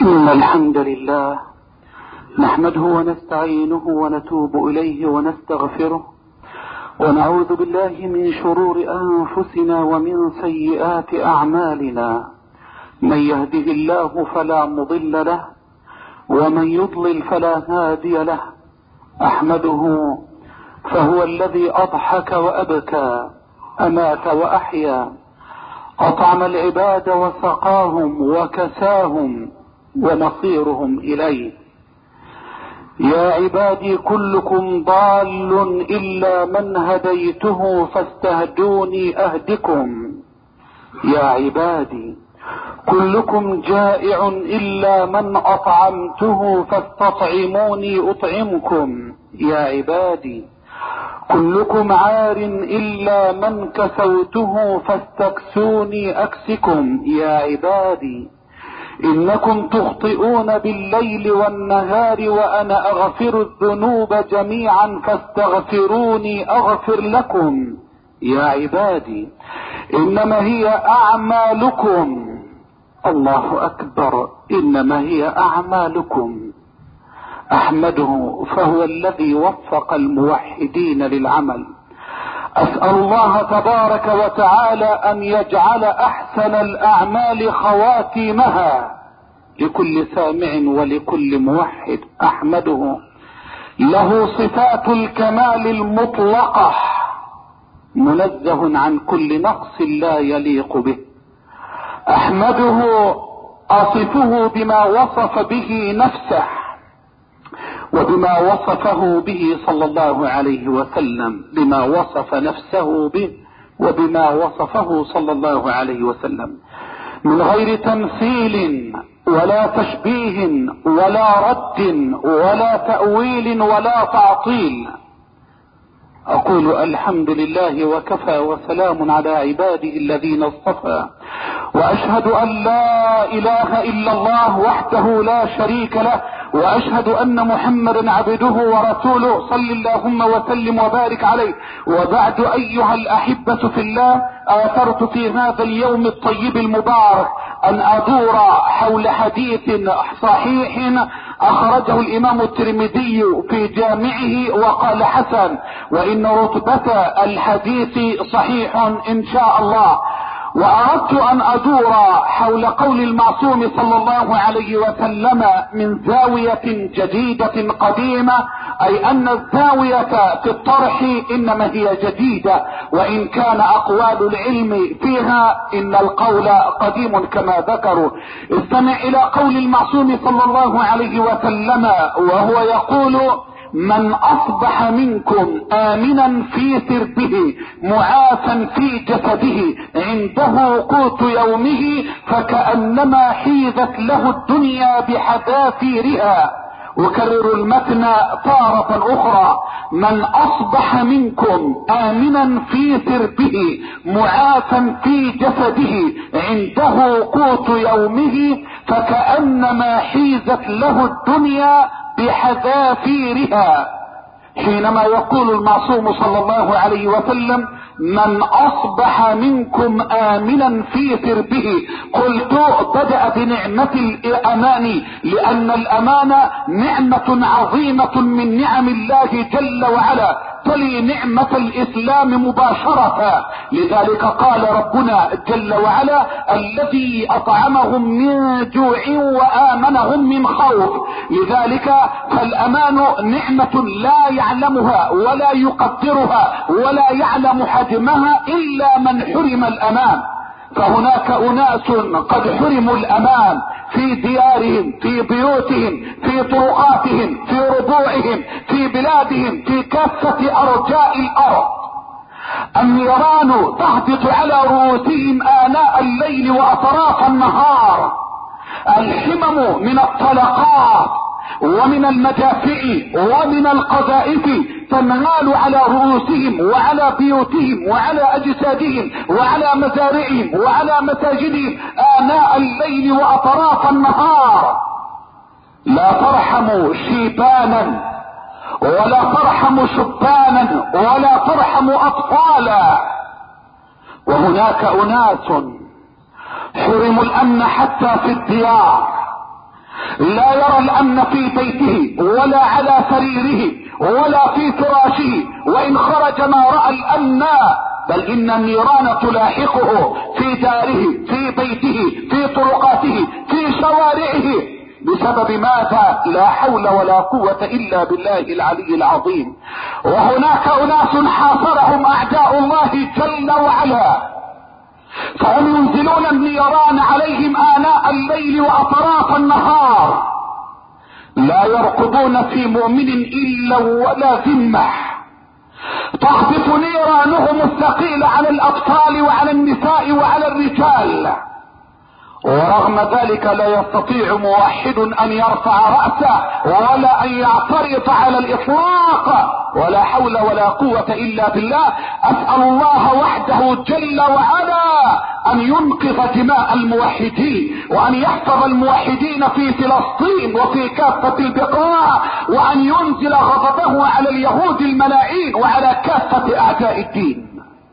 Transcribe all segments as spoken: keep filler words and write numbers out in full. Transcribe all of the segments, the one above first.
إن الحمد لله نحمده ونستعينه ونتوب إليه ونستغفره ونعوذ بالله من شرور أنفسنا ومن سيئات أعمالنا. من يهده الله فلا مضل له ومن يضلل فلا هادي له. أحمده فهو الذي أضحك وأبكى، أمات وأحيا، أطعم العباد وسقاهم وكساهم ومصيرهم إليه. يا عبادي كلكم ضال إلا من هديته فاستهدوني أهدكم. يا عبادي كلكم جائع إلا من أطعمته فاستطعموني أطعمكم. يا عبادي كلكم عار إلا من كسوته فاستكسوني أكسكم. يا عبادي إنكم تخطئون بالليل والنهار وأنا أغفر الذنوب جميعا فاستغفروني أغفر لكم. يا عبادي إنما هي أعمالكم، الله أكبر، إنما هي أعمالكم. أحمده فهو الذي وفق الموحدين للعمل. أسأل الله تبارك وتعالى أن يجعل أحسن الأعمال خواتيمها لكل سامع ولكل موحد. أحمده له صفات الكمال المطلقة، منزه عن كل نقص لا يليق به. أحمده أصفه بما وصف به نفسه وبما وصفه به صلى الله عليه وسلم، بما وصف نفسه به وبما وصفه صلى الله عليه وسلم، من غير تمثيل ولا تشبيه ولا رد ولا تأويل ولا تعطيل. أقول الحمد لله وكفى وسلام على عباده الذين اصطفى، وأشهد أن لا إله إلا الله وحده لا شريك له، وأشهد أن محمدا عبده ورسوله صلى اللهم وسلم وبارك عليه. وبعد أيها الأحبة في الله، آثرت في هذا اليوم الطيب المبارك أن أدور حول حديث صحيح أخرجه الإمام الترمذي في جامعه وقال حسن، وإن رتبة الحديث صحيح إن شاء الله. وأردت أن أدور حول قول المعصوم صلى الله عليه وسلم من زاوية جديدة قديمة، أي أن الزاوية في الطرح إنما هي جديدة، وإن كان أقوال العلم فيها إن القول قديم كما ذكروا. استمع إلى قول المعصوم صلى الله عليه وسلم وهو يقول: من أصبح منكم آمنا في سربه معافا في جسده عنده قوت يومه فكأنما حيزت له الدنيا بحذافيرها. أكرر المتن تارة أخرى: من أصبح منكم آمنا في سربه معافا في جسده عنده قوت يومه فكأنما حيزت له الدنيا بحذافيرها. حينما يقول المعصوم صلى الله عليه وسلم: من أصبح منكم آمنا في سربه، قلت بدأ بنعمة الأمان، لأن الأمان نعمة عظيمة من نعم الله جل وعلا، تلي نعمة الإسلام مباشرة. لذلك قال ربنا جل وعلا: الذي أطعمهم من جوع وآمنهم من خوف. لذلك فالأمان نعمة لا يعلمها ولا يقدرها ولا يعلم حجمها إلا من حرم الأمان. فهناك أناس قد حرموا الأمان في ديارهم، في بيوتهم، في طرقاتهم، في ربوعهم، في بلادهم، في كافة أرجاء الأرض. النيران تهبط على رؤوسهم آناء الليل وأطراف النهار. الحمم من الطلقات ومن المدافع ومن القذائف تنهال على رؤوسهم وعلى بيوتهم وعلى أجسادهم وعلى مزارعهم وعلى مساجدهم آناء الليل وأطراف النهار. لا ترحم شيبانا ولا ترحم شبانا ولا ترحم أطفالا. وهناك أناس حرموا الأمن حتى في الديار، لا يرى الامن في بيته ولا على سريره ولا في فراشه، وان خرج ما رأى الامن، بل ان النيران تلاحقه في داره، في بيته، في طرقاته، في شوارعه، بسبب ماذا؟ لا حول ولا قوة الا بالله العلي العظيم. وهناك اناس حاصرهم اعداء الله جل وعلا، فهم ينزلون النيران عليهم آناء الليل وأطراف النهار، لا يرقبون في مؤمن إلا ولا ذمة، تهبط نيرانهم الثقيلة على الأطفال وعلى النساء وعلى الرجال، ورغم ذلك لا يستطيع موحد أن يرفع رأسه ولا أن يعترض على الإطلاق، ولا حول ولا قوة إلا بالله. أسأل الله وحده جل وعلا أن ينقذ دماء الموحدين، وأن يحفظ الموحدين في فلسطين وفي كافة البقاع، وأن ينزل غضبه على اليهود الملاعين وعلى كافة أعداء الدين.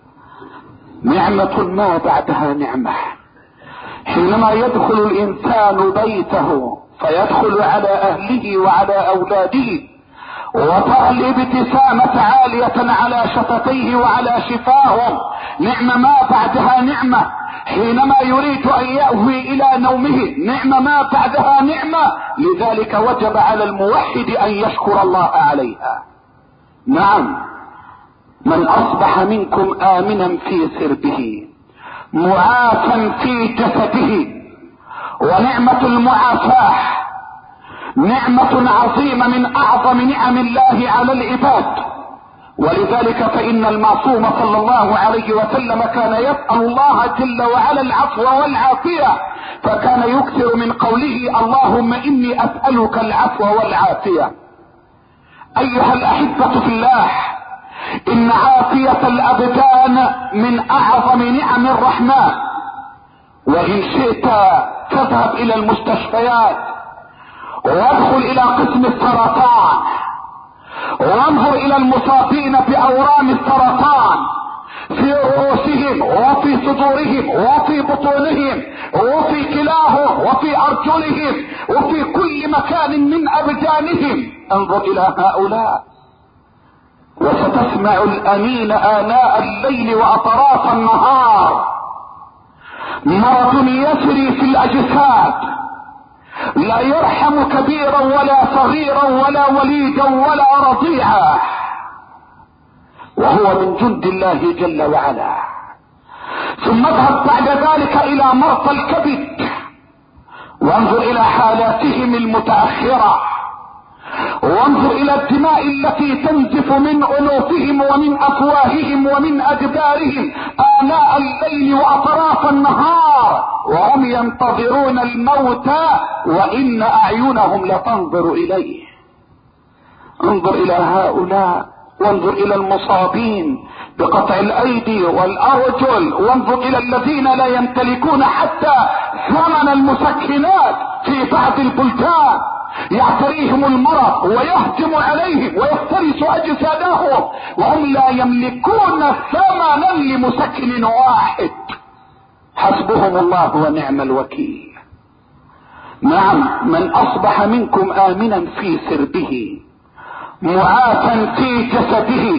نعمة ما بعدها نعمة. حينما يدخل الإنسان بيته فيدخل على أهله وعلى أولاده، وترى الابتسامة عالية على شفتيه وعلى شفاهم، نعم ما بعدها نعمة. حينما يريد أن يأوي إلى نومه، نعم ما بعدها نعمة. لذلك وجب على الموحد أن يشكر الله عليها. نعم، من أصبح منكم آمنا في سربه معافا في جسده، ونعمة المعافاة نعمة عظيمة من اعظم نعم الله على العباد. ولذلك فان المعصوم صلى الله عليه وسلم كان يسأل الله جل وعلا العفو والعافية، فكان يكثر من قوله اللهم اني اسألك العفو والعافية. ايها الاحبة في الله، ان عافية الابدان من اعظم نعم الرحمن، وان شئت تذهب الى المستشفيات وادخل الى قسم السرطان وانظر الى المصابين باورام السرطان في رؤوسهم وفي صدورهم وفي بطونهم وفي كلاهم وفي ارجلهم وفي كل مكان من ابدانهم. انظر الى هؤلاء وستسمع الانين آناء الليل واطراف النهار. مرض يسري في الاجساد لا يرحم كبيرا ولا صغيرا ولا وليدا ولا رضيعا، وهو من جند الله جل وعلا. ثم اذهب بعد ذلك الى مرضى الكبد وانظر الى حالاتهم المتأخرة، وانظر الى الدماء التي تنزف من انوفهم ومن افواههم ومن ادبارهم آناء الليل واطراف النهار، وهم ينتظرون الموت وان اعينهم لتنظر اليه. انظر الى هؤلاء، وانظر الى المصابين بقطع الايدي والارجل، وانظر الى الذين لا يمتلكون حتى ثمن المسكنات في بعض البلدان، يعتريهم المرض ويهجم عليهم ويفترس اجسادهم وهم لا يملكون ثمنا لمسكن واحد. حسبهم الله ونعم الوكيل. نعم، من اصبح منكم امنا في سربه معافا في جسده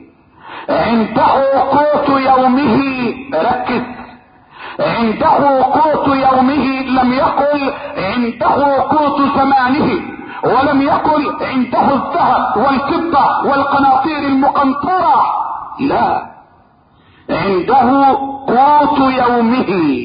عنده قوت يومه، ركز، عنده قوت يومه، لم يقل عنده قوت زمانه، ولم يقل عنده الذهب والفضة والقناطير المقنطرة، لا، عنده قوت يومه.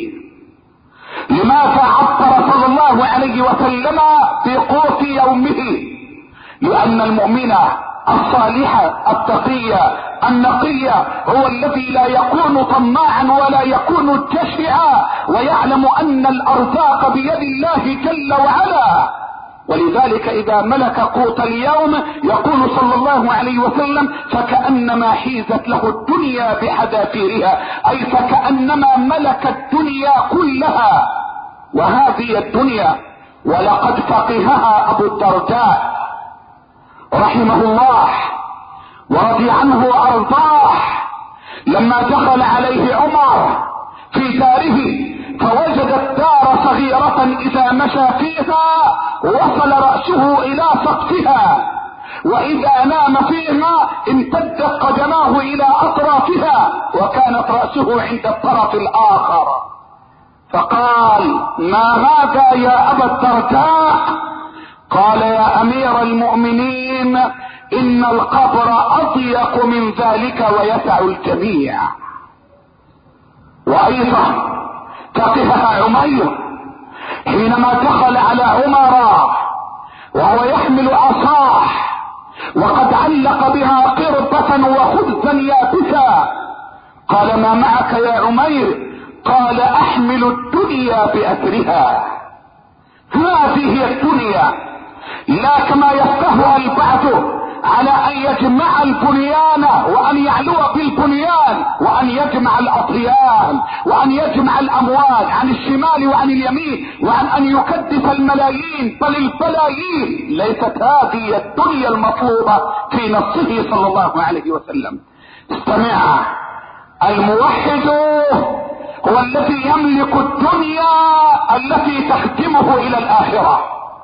لماذا عبر صلى الله عليه وسلم بقوت يومه؟ لأن المؤمن الصالح التقي النقي هو الذي لا يكون طماعا ولا يكون جشعا، ويعلم ان الارزاق بيد الله جل وعلا. ولذلك اذا ملك قوت اليوم يقول صلى الله عليه وسلم فكأنما حيزت له الدنيا بحذافيرها، اي فكأنما ملك الدنيا كلها. وهذه الدنيا ولقد فقهها ابو الدرداء رحمه الله ورضي عنه وارضاه، لما دخل عليه عمر في داره فوجد الدار صغيرة اذا مشى فيها وصل رأسه الى سقفها، واذا نام فيها امتدت قدماه الى اطرافها وكانت رأسه عند الطرف الاخر. فقال: ما هذا يا ابا الدرداء؟ قال: يا امير المؤمنين، ان القبر اضيق من ذلك ويسع الجميع. وايضا فقهها عمير حينما دخل على عمر وهو يحمل عصاه وقد علق بها قربة وخبزا يابسا، قال: ما معك يا عمير؟ قال: احمل الدنيا بأثرها. هذه هي الدنيا، لا كما يفتهها البعض على ان يجمع البنيان وان يعلو بالبنيان وان يجمع الاطيان وان يجمع الاموال عن الشمال وعن اليمين وعن ان يكدس الملايين بل البلايين. ليست هذه الدنيا المطلوبة في نصه صلى الله عليه وسلم. استمع، الموحد هو الذي يملك الدنيا التي تخدمه الى الاخرة.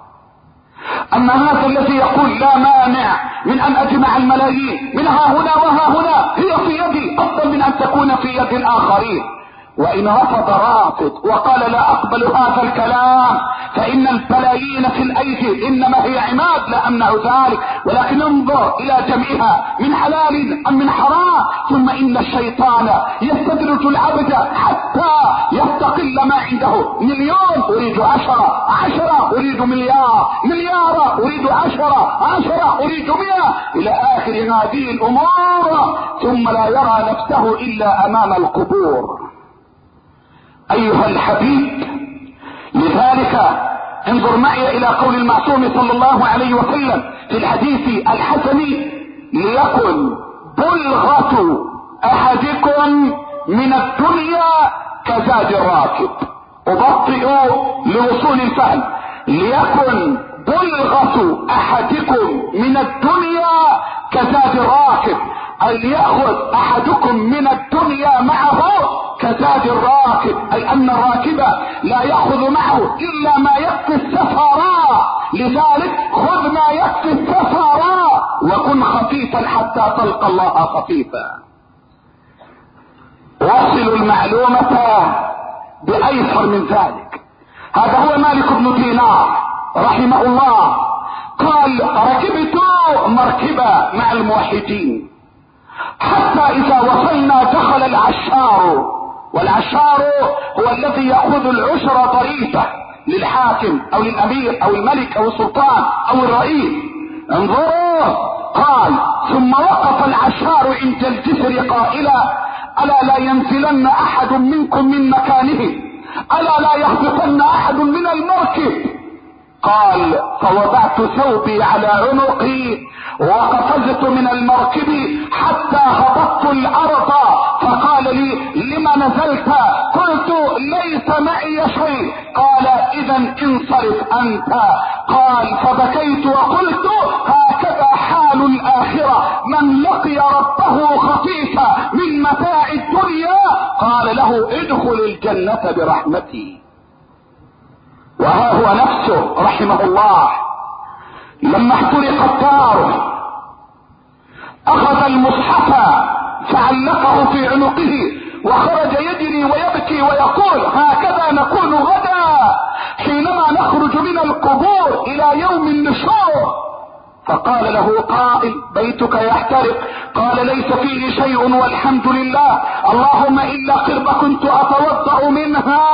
اما هذا الذي يقول لا مانع من ان اجمع الملايين من ها هنا وها هنا، هي في يدي افضل من ان تكون في يد الاخرين، وان رفض رافض وقال لا اقبل هذا الكلام فان البلايين في الايدي انما هي عماد لا امنع ذلك، ولكن انظر الى جميعها من حلال ام من حرام. ثم ان الشيطان يستدرج العبد حتى يستقل ما عنده. مليون اريد عشرة، عشرة اريد مليار، مليار اريد عشرة، عشرة اريد مئة، الى اخر هذه الامور، ثم لا يرى نفسه الا امام القبور. ايها الحبيب، لذلك انظر معي الى قول المعصوم صلى الله عليه وسلم في الحديث الحسن: ليكن بلغة احدكم من الدنيا كزاد الراكب. ابطئ لوصول الفهم: ليكن بلغة احدكم من الدنيا كزاد الراكب، اي يأخذ احدكم من الدنيا معه كزاد الراكب، اي ان الراكب لا يأخذ معه الا ما يكفي السفراء. لذلك خذ ما يكفي السفراء وكن خفيفا حتى تلقى الله خفيفا. وصلوا المعلومة بايسر من ذلك. هذا هو مالك بن دينار رحمه الله، قال: ركبت مركبة مع الموحدين حتى اذا وصلنا دخل العشار، والعشار هو الذي يأخذ العشر ضريبة للحاكم او للامير او الملك او السلطان او الرئيس. انظروا، قال: ثم وقف العشار عند الجسر قائلا: الا لا ينزلن احد منكم من مكانه، الا لا يهبطن احد من المركب. قال: فوضعت ثوبي على عنقي وقفزت من المركب حتى هبطت الارض، فقال لي: لما نزلت؟ قلت: ليس معي شيء. قال: اذا انصرف انت. قال: فبكيت وقلت: هكذا حال الاخرة، من لقي ربه خفيفا من متاع الدنيا قال له: ادخل الجنة برحمتي. وها هو نفسه رحمه الله لما احترقت داره اخذ المصحف فعلقه في عنقه وخرج يجري ويبكي ويقول: هكذا نكون غدا حينما نخرج من القبور الى يوم النشور. فقال له قائل: بيتك يحترق. قال: ليس فيه شيء والحمد لله، اللهم الا قرب كنت اتوضأ منها،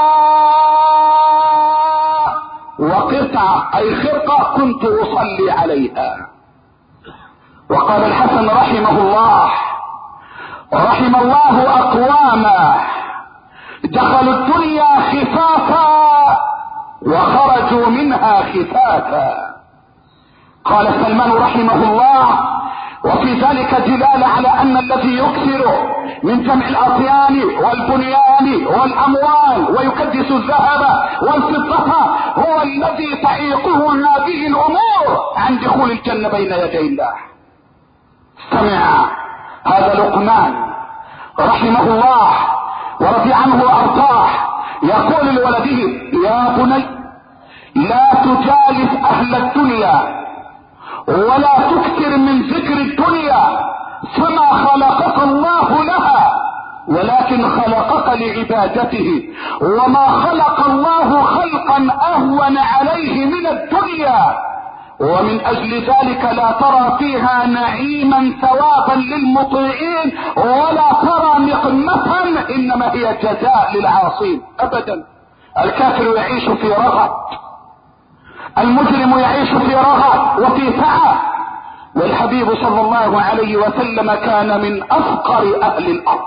وقطعة اي خرقة كنت اصلي عليها. وقال الحسن رحمه الله: رحم الله اقواما دخلوا الدنيا خفافا وخرجوا منها خفافا. قال سلمان رحمه الله: وفي ذلك دلالة على ان الذي يكثر من جمع الاطيان والبنيان والاموال ويكدس الذهب والفضة هو الذي تعيقه هذه الامور عن دخول الجنة بين يدي الله. استمع، هذا لقمان رحمه الله ورضي عنه وارضاه يقول لولده: يا بني لا تجالس اهل الدنيا ولا تكثر من ذكر الدنيا، فما خلقك الله لها ولكن خلقك لعبادته، وما خلق الله خلقا اهون عليه من الدنيا، ومن اجل ذلك لا ترى فيها نعيما ثوابا للمطيعين ولا ترى نقمة، انما هي جزاء للعاصين ابدا. الكافر يعيش في رغد، المجرم يعيش في رغد وفي تعب، والحبيب صلى الله عليه وسلم كان من افقر اهل الارض.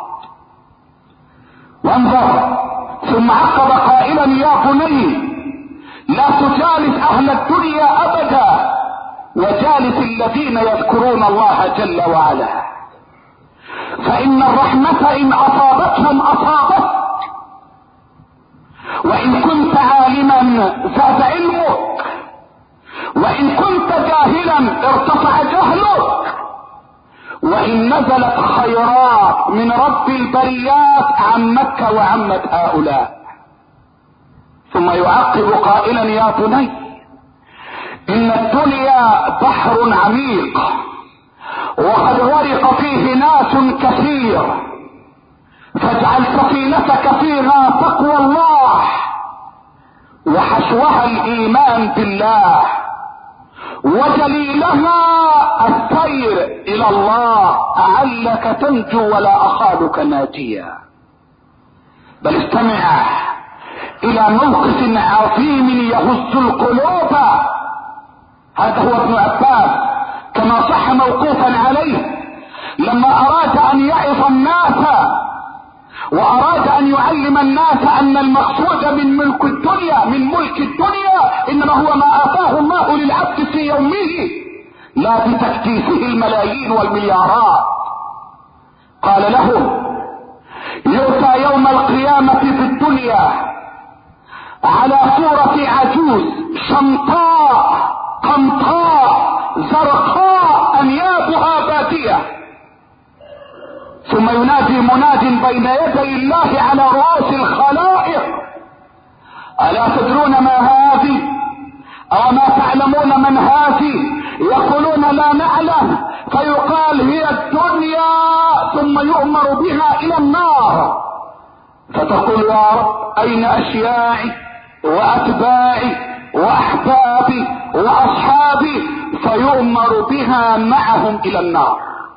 وانظر ثم عقب قائلا: يا بني لا تجالس اهل الدنيا ابدا وجالس الذين يذكرون الله جل وعلا، فان الرحمة ان اصابتهم اصابت، وان كنت عالما زاد علمك، وان كنت جاهلا ارتفع جهلك، وان نزلت خيرات من رب البريات عمتك وعمت هؤلاء. ثم يعقب قائلا: يا بني ان الدنيا بحر عميق وقد غرق فيه ناس كثير، فاجعل سفينتك فيها تقوى الله وحشوها الايمان بالله وجليلها السير الى الله، اعلك تنجو ولا اخالك ناجيا. بل استمع الى موقف عظيم يهز القلوب. هذا هو ابن عباس كما صح موقوفا عليه، لما اراد ان يعظ الناس واراد ان يعلم الناس ان المقصود من ملك الدنيا من ملك الدنيا انما هو ما اتاه الله للعبد في يومه، لا بتكتيفه الملايين والمليارات. قال له: يؤتى يوم القيامة في الدنيا على صورة عجوز شمطاء قمطاء زرقاء انيابها بادية، ثم ينادي مناد بين يدي الله على رؤوس الخلائق: الا تدرون ما هذه او ما تعلمون من هذه؟ يقولون: لا نعلم. فيقال: هي الدنيا، ثم يؤمر بها الى النار، فتقول: يا رب اين اشياعي واتباعي واحبابي واصحابي؟ فيؤمر بها معهم الى النار.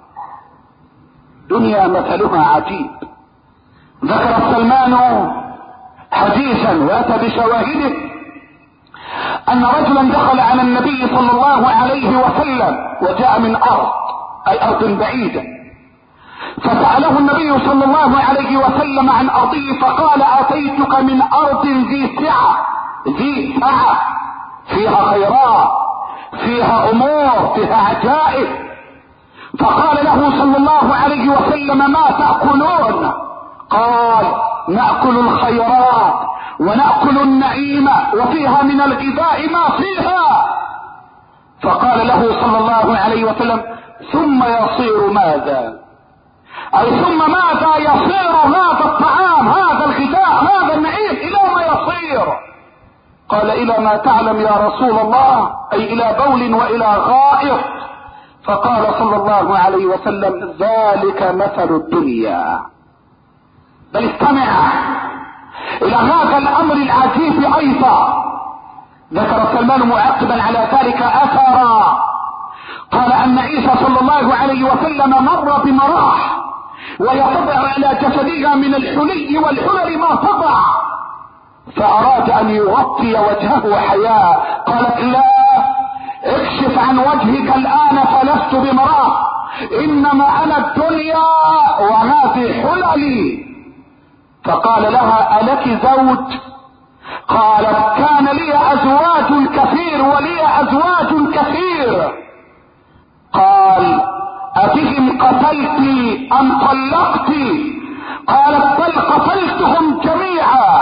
دنيا مثلها عجيب. ذكر سلمان حديثا واتى بشواهده ان رجلا دخل على النبي صلى الله عليه وسلم وجاء من ارض اي ارض بعيدة، فسأله النبي صلى الله عليه وسلم عن ارضه فقال: اتيتك من ارض ذي سعة ذي سعة فيها خيرات فيها امور فيها عجائب. فقال له صلى الله عليه وسلم: ما تأكلون؟ قال: نأكل الخيرات ونأكل النعيم وفيها من الغذاء ما فيها. فقال له صلى الله عليه وسلم: ثم يصير ماذا؟ اي ثم ماذا يصير هذا الطعام هذا الغذاء هذا النعيم؟ الى ما يصير؟ قال: الى ما تعلم يا رسول الله، اي الى بول والى غائط. فقال صلى الله عليه وسلم: ذلك مثل الدنيا. بل استمع الى هذا الامر العجيب ايضا. ذكر سلمان معقبا على ذلك اثرا، قال ان عيسى صلى الله عليه وسلم مر بمراح وهي تضع على جسدها من الحلي والحلل ما تضع، فاراد ان يغطي وجهه حياء. قالت: لا، اكشف عن وجهك الان فلست بمراه، انما انا الدنيا وهذه حللي. فقال لها: الك زوج؟ قالت: كان لي ازواج كثير ولي ازواج كثير. قال: ابهم قتلت ام طلقت؟ قالت: بل قتلتهم جميعا.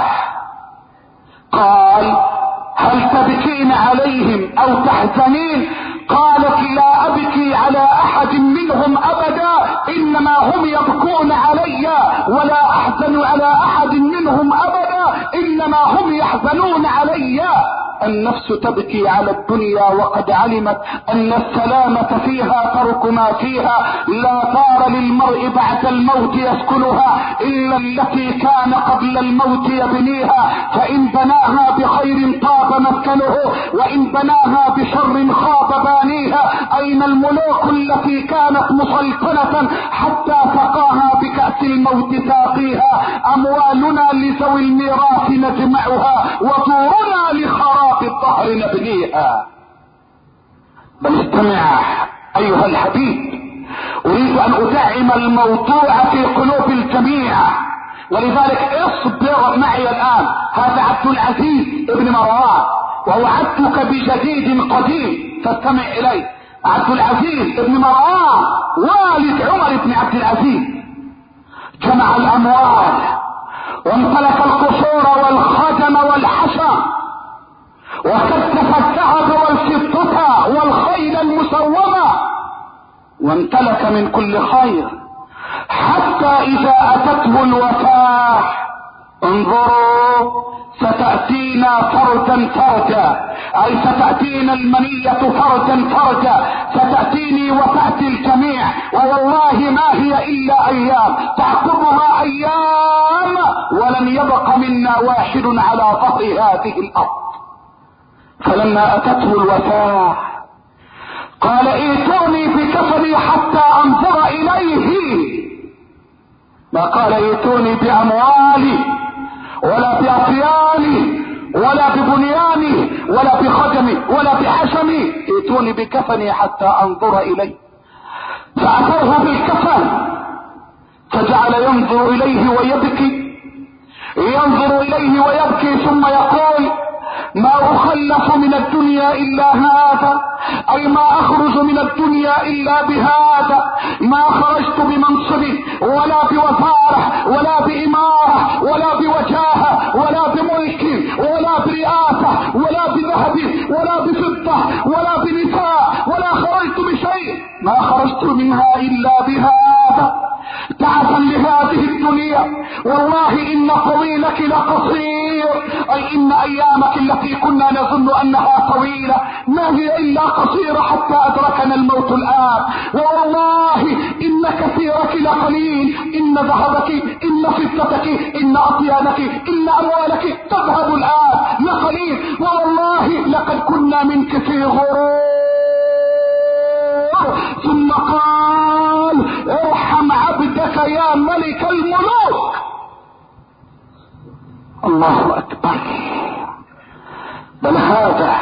قال: هل تبكين عليهم او تحزنين؟ قالت: لا ابكي على احد منهم ابدا، انما هم يبكون علي، ولا احزن على احد منهم ابدا، انما هم يحزنون علي. النفس تبكي على الدنيا وقد علمت ان السلامة فيها ترك ما فيها. لا دار للمرء بعد الموت يسكنها الا التي كان قبل الموت يبنيها، فان بناها بخير طاب مسكنه وان بناها بشر خاب بانيها. اين الملوك التي كانت مسلطنة حتى سقاها بكأس الموت ساقيها؟ اموالنا لذوي الميراث نجمعها وطورنا لخراب الظهر نبنيها. بل استمع ايها الحبيب، اريد ان ادعم الموضوع في قلوب الجميع، ولذلك اصبر معي الان. هذا عبد العزيز ابن مروان ووعدتك بجديد قديم فاستمع الي. عبد العزيز ابن مروان والد عمر بن عبد العزيز جمع الاموال وامتلك القصور والخدم والحشا وكتف الذهب والفضة والخيل المسومة وامتلك من كل خير، حتى اذا اتته الوفاة انظروا ستأتينا فردا فردا، اي ستأتينا المنية فردا فردا، ستأتيني وتأتي الجميع، ووالله ما هي الا ايام تعقبها ايام ولن يبق منا واحد على ظهر هذه الارض. فلما اتته الوفاة قال ائتوني بكفني حتى انظر اليه. ما قال ائتوني باموالي ولا باطياني ولا ببنياني ولا بخدمي ولا بحشمي، ائتوني بكفني حتى انظر اليه. فاتوه بالكفن فجعل ينظر اليه ويبكي، ينظر اليه ويبكي ثم يقول ما اخلف من الدنيا الا هذا، اي ما اخرج من الدنيا الا بهذا. ما خرجت بمنصبي ولا بوزارة ولا بامارة ولا بوجاهة ولا بملك ولا برئاسة ولا بذهب ولا بفضة ولا بنساء، ولا خرجت بشيء، ما خرجت منها الا بهذا تعبا لهذه الدنيا. والله ان طويلك لقصير، اي ان ايامك التي كنا نظن انها طويلة ما هي الا قصيرة حتى ادركنا الموت الان. والله ان كثيرك لقليل، ان ذهبك ان فضتك ان اطيانك ان اموالك تذهب الان لقليل، والله لقد كنا منك في غرور. ثم قال ارحم عبدك يا ملك الملوك. الله اكبر. بل هذا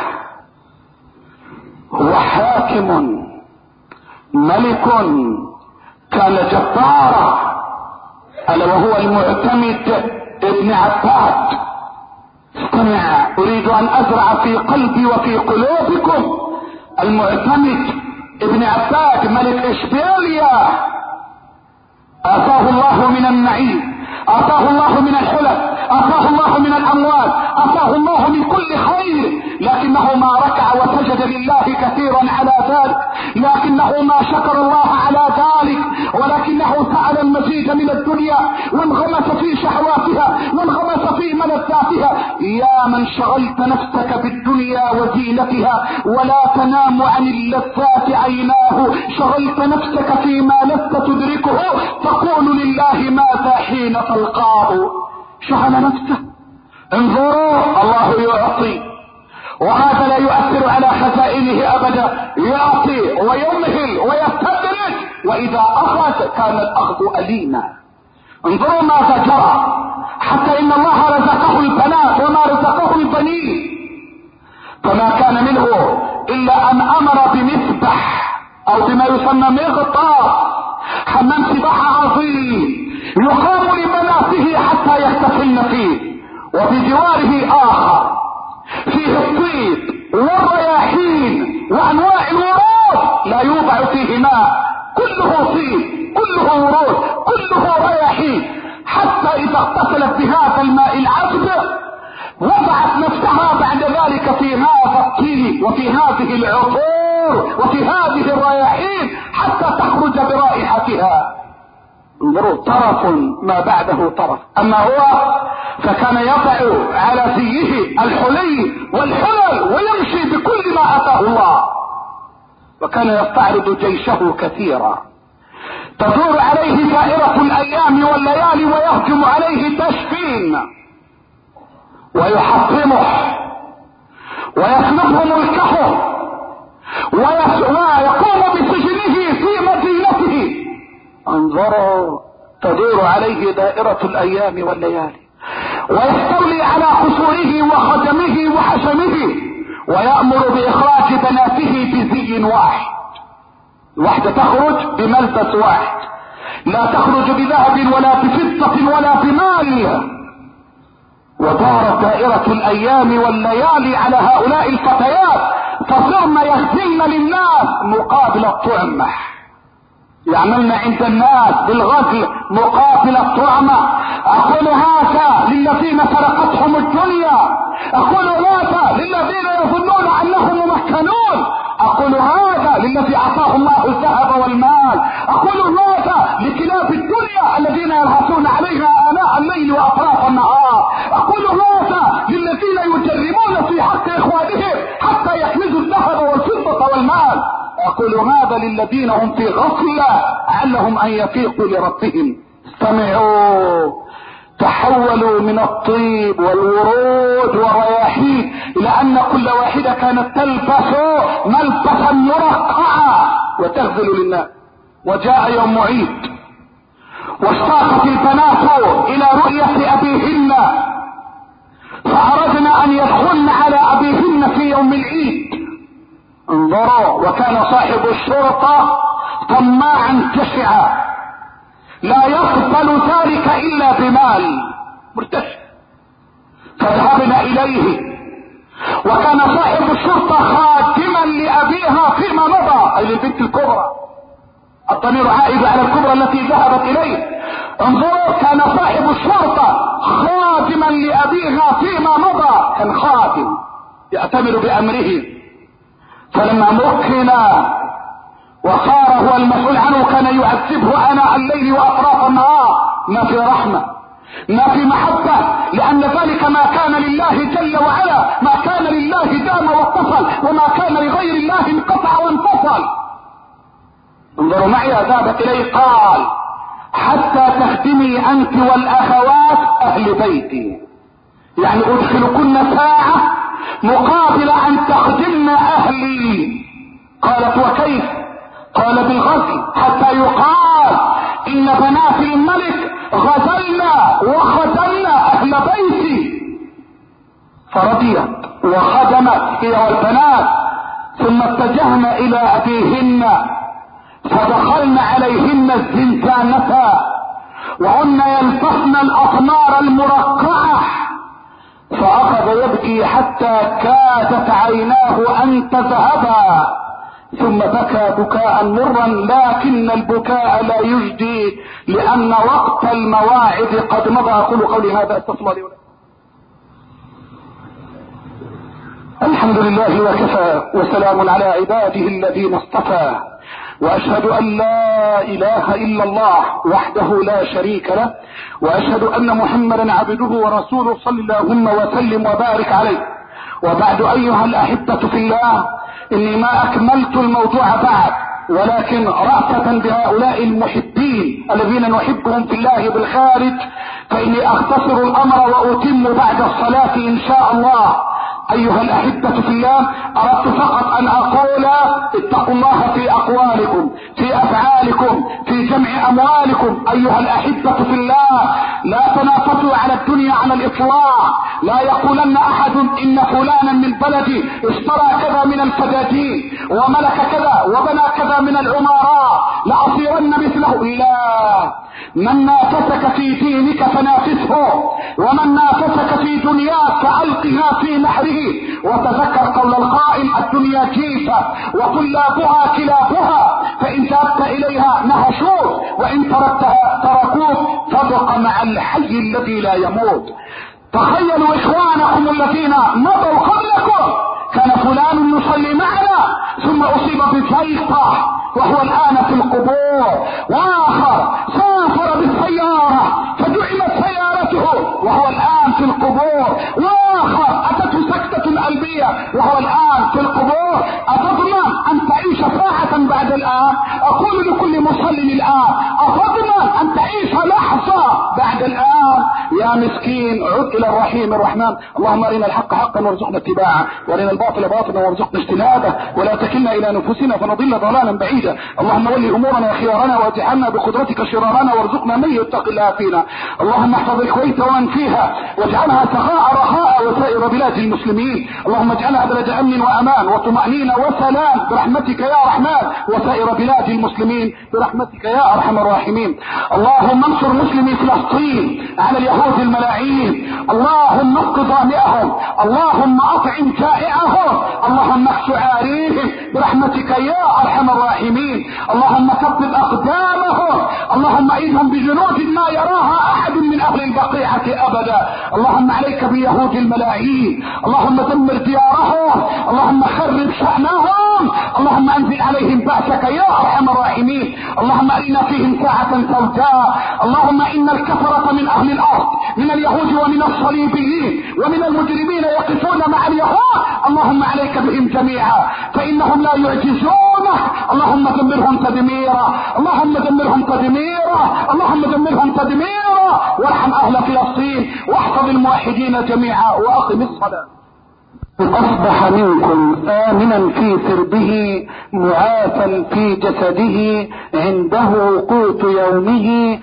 هو حاكم ملك كان جبارا، الا وهو المعتمد ابن عباد. استمع، اريد ان ازرع في قلبي وفي قلوبكم المعتمد ابن عباد ملك اشبيليا، اتاه الله من النعيم، اتاه الله من الحلم، اتاه الله من الاموال، اتاه الله من كل خير، لكنه ما ركع وسجد لله كثيرا على ذلك، لكنه ما شكر الله على ذلك، ولكنه سأل المزيد من الدنيا وانغمس في شهواتها وانغمس في ملذاتها. يا من شغلت نفسك بالدنيا وزينتها ولا تنام عن اللذات عيناه، شغلت نفسك فيما لست تدركه، تقول لله ماذا حين تلقاه. شغل نفسه. انظروا، الله يعطي، وهذا لا يؤثر على خزائنه ابدا، يعطي ويمهل ويستدرج، واذا اخذ كان الاخذ اليما. انظروا ماذا جرى، حتى ان الله رزقه البنات وما رزقه البنين، فما كان منه الا ان امر بمسبح او بما يسمى مغطاس، حمام سباحة عظيم يقام لبناته حتى يحتفلن فيه، وبجواره اخر فيه الطيب والرياحين وانواع الورود لا يوضع فيه ماء، كله طيب كله ورود كله رياحين، حتى اذا اغتسلت بهذا الماء العذب وضعت نفسها بعد ذلك في هذا الطيب وفي هذه العطور وفي هذه الرياحين حتى تخرج برائحتها. انظروا، طرف ما بعده طرف. اما هو فكان يضع على فيه الحلي والحلل ويمشي بكل ما اتاه الله، وكان يستعرض جيشه كثيرا. تدور عليه دائرة الايام والليالي ويهجم عليه تشفين ويحطمه ويسلبه ملكه ويقوم بسجنه في مدينته. انظروا، تدور عليه دائرة الايام والليالي، ويستولي على قصوره وخدمه وحشمه، ويأمر باخراج بناته بزي واحد. الواحدة تخرج بملبس واحد، لا تخرج بذهب ولا بفضة ولا بمال. ودارت دائرة الايام والليالي على هؤلاء الفتيات، فصرن يخزين للناس مقابل الطعمة، يعملن عند الناس بالغزل مقابل الطعمة. اقول هذا للذين سرقتهم الدنيا، اقول هذا للذين يظنون انهم ممكنون، اقول هذا للذي اعطاه الله الذهب والمال، اقول هذا لكلاب الدنيا الذين يلهثون عليها اناء الليل واطراف النهار، اقول هذا للذين يجرمون في حق اخوانهم حتى يحمزوا الذهب والفضة والمال، اقول هذا للذين هم في غفلة علهم ان يفيقوا لربهم. استمعوا، تحولوا من الطيب والورود والرياحين الى ان كل واحدة كانت تلبس ملبسا مرقعا وتغزل للناس. وجاء يوم عيد واشتاقت البنات الى رؤية ابيهن، فاردنا ان يدخلن على ابيهن في يوم العيد. انظروا، وكان صاحب الشرطة طماعا جشعا لا يقبل ذلك الا بمال، مرتشي. فذهبنا اليه، وكان صاحب الشرطة خادما لابيها فيما مضى، اي للبنت الكبرى، الضمير عائد على الكبرى التي ذهبت اليه. انظروا، كان صاحب الشرطة خادما لابيها فيما مضى، كان خادم يأتمر بامره. فلما مكن وصار هو المسؤول عنه كان يعذبه اناء الليل واطراف النهار، ما في رحمة، ما في محبة، لان ذلك ما كان لله جل وعلا، ما كان لله دام واتصل، وما كان لغير الله انقطع وانفصل. انظروا معي، ذهبت اليه قال حتى تخدمي انت والاخوات اهل بيتي، يعني ادخلكن ساعة مقابل ان تخدمن اهلي. قالت وكيف؟ قال بالغزل، حتى يقال ان بنات الملك غزلنا وخدمنا اهل بيتي. فرضيت وخدمت هي والبنات، ثم اتجهن الى ابيهن، فدخلن عليهن الزنزانة وهن يلبسن الاطمار المرقعة، فاخذ يبكي حتى كادت عيناه ان تذهبا، ثم بكى بكاء مرا، لكن البكاء لا يجدي لان وقت المواعظ قد مضى. اقول قولي هذا، استغفر الله لي ولكم. الحمد لله وكفى، وسلام على عباده الذين اصطفى، واشهد ان لا اله الا الله وحده لا شريك له، واشهد ان محمدا عبده ورسوله، صلى اللهم وسلم وبارك عليه. وبعد ايها الاحبة في الله، اني ما اكملت الموضوع بعد، ولكن رأفة بهؤلاء المحبين الذين نحبهم في الله بالخارج، فاني اختصر الامر واتم بعد الصلاة ان شاء الله. ايها الاحبة في الله، اردت فقط ان اقول اتقوا الله في اقوالكم، في افعالكم، في جمع اموالكم. ايها الاحبة في الله، لا تنافسوا على الدنيا على الاطلاق. لا يقولن احد ان فلانا من بلدي اشترى كذا من الفدادين وملك كذا وبنى كذا من العمراء لاصيرن مثله. لا، من نافسك في دينك فنافسه، ومن نافسك في دنياك فالقها في نحره. وتذكر قول القائل الدنيا جيفة وطلابها كلابها، فان ذهبت اليها نهشوك وان تركتها تركوك، فابق مع الحي الذي لا يموت. تخيلوا اخوانكم الذين مضوا قبلكم، كان فلان يصلي معنا ثم اصيب بجلطة وهو الآن في القبور، وآخر سافر بالسيارة فدعمت سيارته وهو الآن في القبور، وآخر أتته سكتة قلبية وهو الآن في القبور. أتضمن أن تعيش ساعة بعد الآن؟ أقول لكل مصلي الآن: أتضمن أن تعيش لحظة بعد الآن؟ يا مسكين، عد إلى الرحيم الرحمن. اللهم أرنا الحق حقا وارزقنا اتباعه، وأرنا الباطل باطلا وارزقنا اجتنابه، ولا تكلنا إلى نفوسنا فنضل ضلالا بعيدا. اللهم ولي أمورنا خيارنا واجعلنا بقدرتك شرارنا، وارزقنا من يتقي الله فينا. اللهم احفظ الكويت ومن فيها، واجعلها سخاء رخاء وسائر بلاد المسلمين. اللهم اجعلها بلد أمن وأمان وطمأنينة وسلام برحمتك يا رحمن، وسائر بلاد المسلمين برحمتك يا أرحم الراحمين. اللهم انصر مسلمي فلسطين على اليهود الملاعين، اللهم اسق ظامئهم، اللهم اطعم جائعهم، اللهم اكس عاريهم برحمتك يا ارحم الراحمين. اللهم ثبت اقدامهم، اللهم ايدهم بجنود ما يراها احد من اهل البقيعة ابدا. اللهم عليك بيهود الملاعين، اللهم دمر ديارهم، اللهم خرب شأنهم، اللهم انزل عليهم بأسك يا ارحم الراحمين. اللهم ارنا فيهم ساعة سوداء. اللهم ان الكفرة من اهل الارض من اليهود ومن الصليبيين ومن المجرمين يقفون مع اليهود، اللهم عليك بهم جميعا فانهم لا يعجزونك. اللهم دمرهم تدميرا، اللهم دمرهم تدميرا، اللهم دمرهم تدميرا، وارحم اهل فلسطين واحفظ الموحدين جميعا واقم الصلاة. أصبح منكم آمنا في سربه معافا في جسده عنده قوت يومه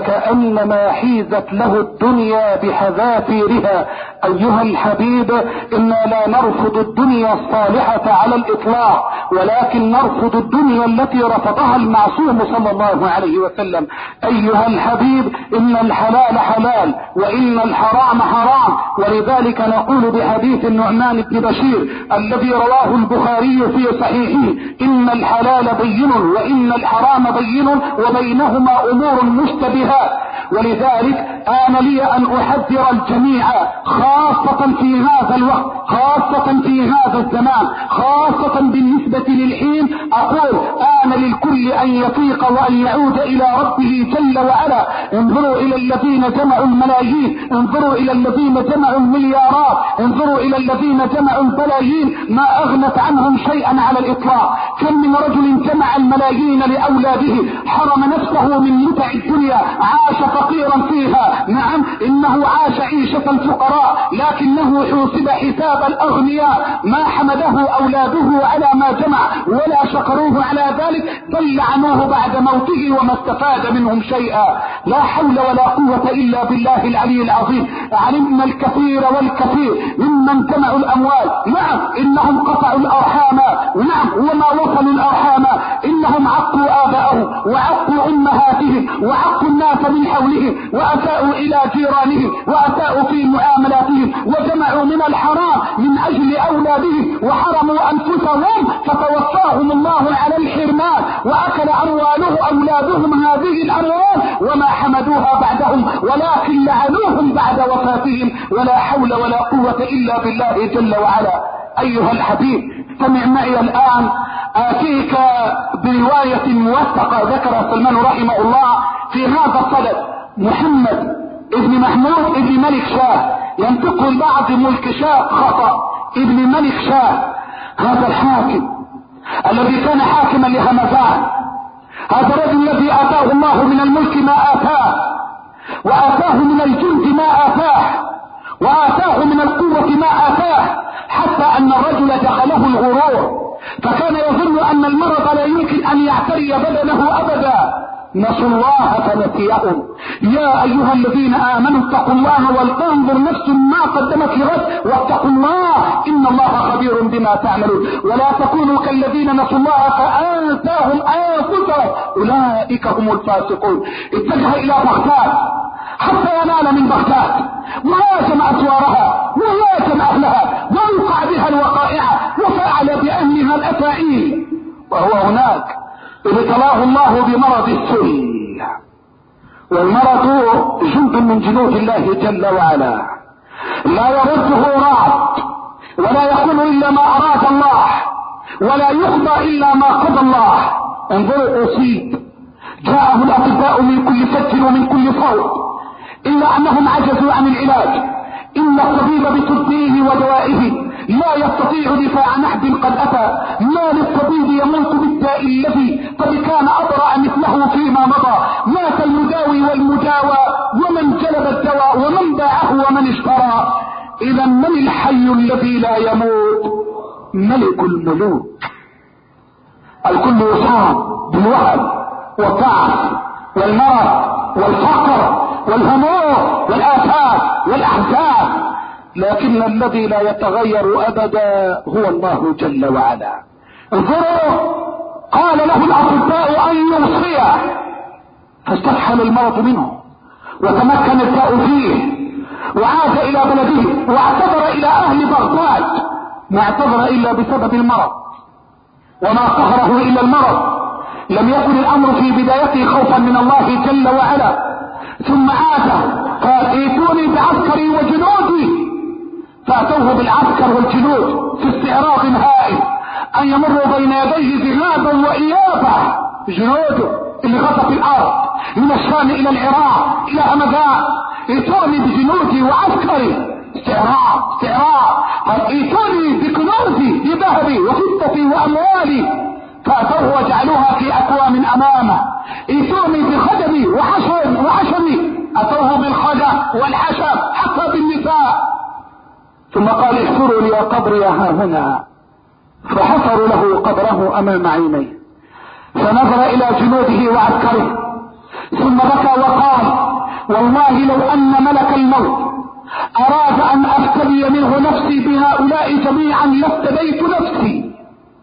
فكأنما حيزت له الدنيا بحذافيرها. أيها الحبيب، إنا لا نرفض الدنيا الصالحة على الإطلاق، ولكن نرفض الدنيا التي رفضها المعصوم صلى الله عليه وسلم. أيها الحبيب، إن الحلال حلال وإن الحرام حرام، ولذلك نقول بحديث النعمان بن بشير الذي رواه البخاري في صحيحه: إن الحلال بين وإن الحرام بين وبينهما أمور مشتبهات. ولذلك آن لي أن أحذر الجميع خاصة في هذا الوقت، خاصة في هذا الزمان، خاصة بالنسبة للحين. أقول آن للكل أن يفيق وأن يعود إلى ربه جل وعلا. انظروا إلى الذين جمعوا الملايين، انظروا إلى الذين جمعوا المليارات، انظروا إلى الذين جمعوا البلايين، ما أغنت عنهم شيئا على الإطلاق. كم من رجل جمع الملايين لأولاده، حرم نفسه من متع الدنيا، عاش فقيرا فيها. نعم، إنه عاش عيشة الفقراء، لكنه حوسب حساب الأغنياء. ما حمده أولاده على ما جمع ولا شكروه على ذلك، بل لعنوه بعد موته وما استفاد منهم شيئا. لا حول ولا قوة إلا بالله العلي العظيم. علمنا الكثير والكثير ممن جمعوا الأموال، نعم إنهم قطعوا الأرحام، نعم وما وصلوا الأرحام، إنهم عقوا آباءهم وعقوا أمهاتهم وعقوا الناس من حولهم، وأساءوا إلى جيرانهم وأساءوا في معاملاتهم، وجمعوا من الحرام من أجل أولادهم وحرموا أنفسهم فتوفاهم الله على الحرمان، وأكل أمواله أولادهم هذه الأموال وما حمدوها بعدهم، ولكن لعنوهم بعد وفاتهم. ولا حول ولا قوة إلا بالله جل وعلا. أيها الحبيب، استمع معي الآن، آتيك برواية موثقة ذكر سلمان رحمه الله في هذا الصدد. محمد ابن محمود ابن ملك شاه، ينطق البعض ملك شاه خطأ، ابن ملك شاه، هذا الحاكم الذي كان حاكما لهمذان، هذا الرجل الذي آتاه الله من الملك ما آتاه، وآتاه من الجند ما آتاه، وآتاه من القوة ما آتاه، حتى أن الرجل دخله الغرور فكان يظن أن المرض لا يمكن أن يعتري بدنه أبدا. نسوا الله فنسيهم. يا أيها الذين آمنوا اتقوا الله ولتنظر نفس ما قدمت لغد واتقوا الله إن الله خبير بما تعملون. ولا تكونوا كالذين نسوا الله فأنساهم أنفسهم أولئك هم الفاسقون. اتجه إلى بغداد حتى ينال من بغداد وهاجم أسوارها وهاجم أهلها ووقع بها الوقائع وفعل بأهلها الأفاعيل، وهو هناك ابتلاه الله بمرض السل، والمرض جند من جنود الله جل وعلا، لا يرده رعد ولا يكون إلا ما أراد الله، ولا يقضى إلا ما قضى الله. انظروا اصيب، جاءه الاطباء من كل فج ومن كل صوت، الا انهم عجزوا عن العلاج. ان الطبيب بطبه ودوائه لا يستطيع دفاع نحب قد اتى. ما للطبيب يموت بالداء الذي قد كان اضرع مثله فيما مضى. مات المداوي والمداوى، ومن جلب الدواء ومن باعه ومن اشترى. اذا من الحي الذي لا يموت؟ ملك الملوك. الكل يصاب بالوهن والضعف والمرض والفقر والهموم والآفات والأحزان، لكن الذي لا يتغير أبدا هو الله جل وعلا. انظروا، قال له الأطباء أن يوصيه، فاستفحل المرض منه وتمكن الداء فيه، وعاد إلى بلده واعتذر إلى أهل بغداد. ما اعتذر إلا بسبب المرض، وما قهره إلا المرض. لم يكن الأمر في بدايته خوفا من الله جل وعلا. ثم عاد قال ائتوني بعسكري وجنودي، فأتوه بالعسكر والجنود في استعراض هائل أن يمروا بين يديه ذهابا وإيابا. جنوده اللي غطت الأرض من الشام إلى العراق إلى همدان، ائتوني بجنودي وعسكري. استعراض استعراض. قال ائتوني بكنوزي بذهبي وفضتي وأموالي، فأتوه وجعلوها في أكوام أمامه. ائتوني بخدمي وحشم وحشمي، أتوه بالخدم والحشم حتى بالنساء. ثم قال احفروا لي قبري ها هنا، فحفروا له قبره أمام عينيه، فنظر إلى جنوده وعسكره ثم بكى وقال والله لو أن ملك الموت أراد أن أفتدي منه نفسي بهؤلاء جميعا لافتديت نفسي.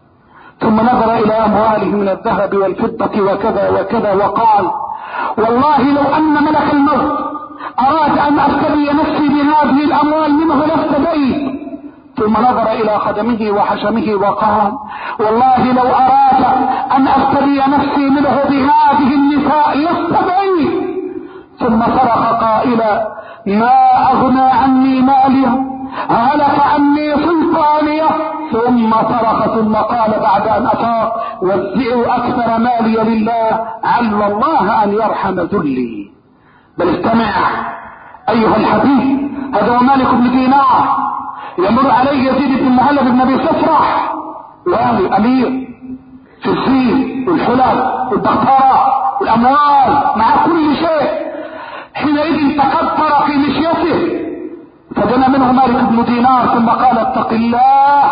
ثم نظر إلى أمواله من الذهب والفضة وكذا وكذا وقال والله لو أن ملك الموت أراد أن أفتدي نفسي بهذه الأموال منه لافتديت. ثم نظر إلى خدمه وحشمه وقال والله لو أراد أن أفتدي نفسي منه بهذه النساء لافتديت. ثم صرخ قائلا ما أغنى عني ماليه، هلك عني سلطانيه. ثم صرخ ثم قال بعد أن أفاق وزعوا أكثر مالي لله عل الله أن يرحم ذلي. بل استمع أيها الحبيب، هذا هو مالك بن دينار يمر عليه يزيد بن مهلب بن أبي صفرح والي أمير في الزين والحلال والدخترة والأموال مع كل شيء. حينئذ تكبر في مشيته، فدنا منه مالك بن دينار ثم قال اتق الله،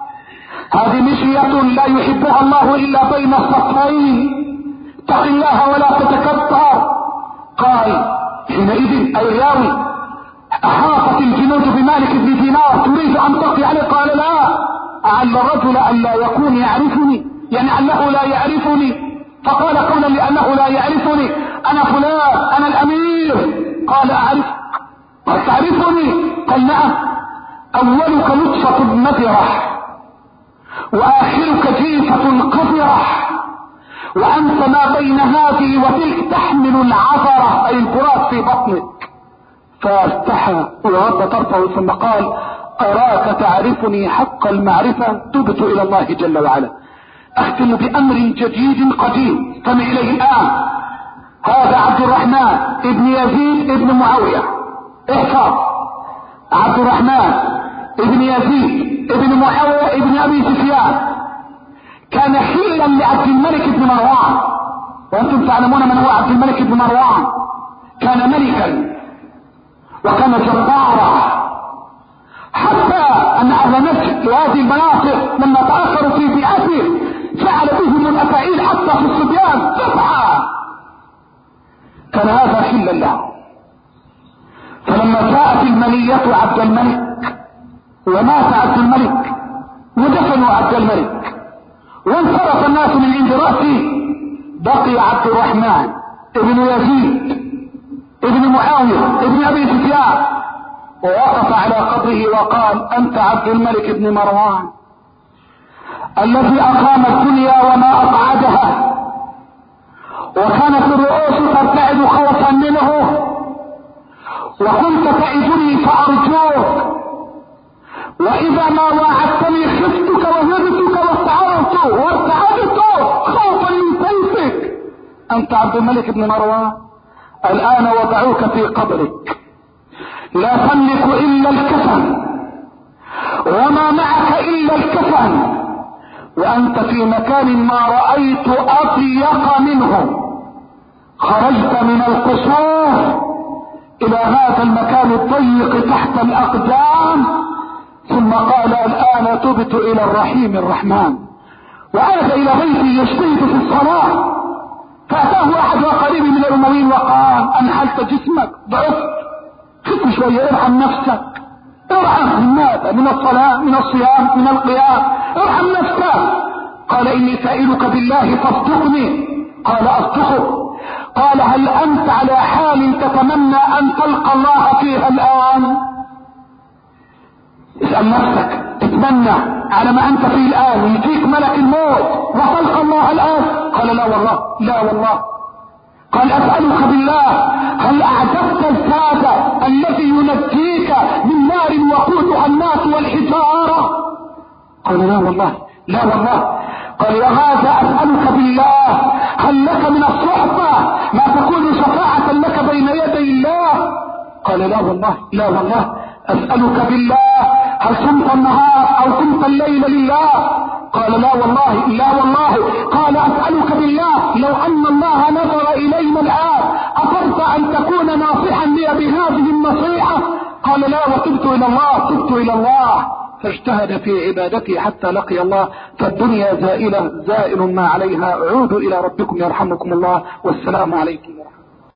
هذه مشية لا يحبها الله إلا بين الصفين، اتق الله ولا تتكبر. قال حينئذ الراوي أحاطت الجنود بمالك بن دينار تريد أن تقضي عليه، قال لا، أعل الرجل أن لا يكون يعرفني، يعني أنه لا يعرفني. فقال قولا لأنه لا يعرفني أنا فلان أنا الأمير. قال أعرف، قال تعرفني؟ قال نعم، أولك نطفة مذرة وآخرك جيفة قذرة، وأنت ما بين هذه وتلك تحمل العذرة أي الفرات في بطنك. فاستحى وغض طرفه ثم قال أراك تعرفني حق المعرفة، تبت إلى الله جل وعلا. أختم بأمر جديد قديم، استمع إليه الآن. هذا عبد الرحمن ابن يزيد ابن معاوية، احفظ، عبد الرحمن ابن يزيد ابن معاوية ابن أبي سفيان كان حيلا لعبد الملك بن مروان، وأنتم تعلمون من هو عبد الملك بن مروان. كان ملكا وكان جبارا، حتى أن أهل نجد لهذه المناطق لما تأخروا في بيئته جعل بهم الأفاعيل حتى في الصبيان سبعة. كان هذا حلا له. فلما جاءت المنية عبد الملك ومات عبد الملك ودفنوا عبد الملك وانصرف الناس من عند رأسه، بقي عبد الرحمن ابن يزيد ابن معاوية ابن أبي سفيان، ووقف على قبره وقال أنت عبد الملك بن مروان الذي أقام الدنيا وما أقعدها، وكانت الرؤوس ترتعد خوفا منه، وكنت تعدني فأرجوك، وإذا ما وعدتني خفتك وهبتك واستعرضت وارتعدت خوفا منك. انت عبد الملك بن مروان، الان وضعوك في قبرك لا تملك الا الكفن وما معك الا الكفن، وانت في مكان ما رأيت اضيق منه، خرجت من القصور الى هذا المكان الضيق تحت الاقدام، ثم قال الان تبت الى الرحيم الرحمن، وعاد الى بيته يجتهد في الصلاة، فاتاه احد قريب من الامويين وقال انحلت جسمك، ضعفت، خف شوية، ارحم نفسك، ارحم. من ماذا؟ من الصلاة، من الصيام، من القيام، ارحم نفسك. قال اني سائلك بالله فاصدقني. قال اصدقك. قال هل انت على حال تتمنى ان تلقى الله فيها الان؟ اسأل نفسك، تتمنى على ما انت فيه الان يجيك ملك الموت وتلقى الله الان؟ قال لا والله، لا والله. قال اسألك بالله هل اعجبت الفاز الذي ينجيك من نار وقودها الناس والحجارة؟ قال لا والله، لا والله. قال يا هذا اسألك بالله هل لك من الصحبة ما تكون شفاعة لك بين يدي الله؟ قال لا والله، لا والله. اسألك بالله هل صمت النهار او صمت الليل لله؟ قال لا والله، لا والله. قال اسألك بالله لو ان الله نظر الينا الان اطرت ان تكون ناصحا لي بهذه النصيحة؟ قال لا، وتبت الى الله، تبت الى الله. فاجتهد في عبادته حتى لقي الله. فالدنيا زائلة، زائل ما عليها. عودوا الى ربكم يرحمكم الله، والسلام عليكم.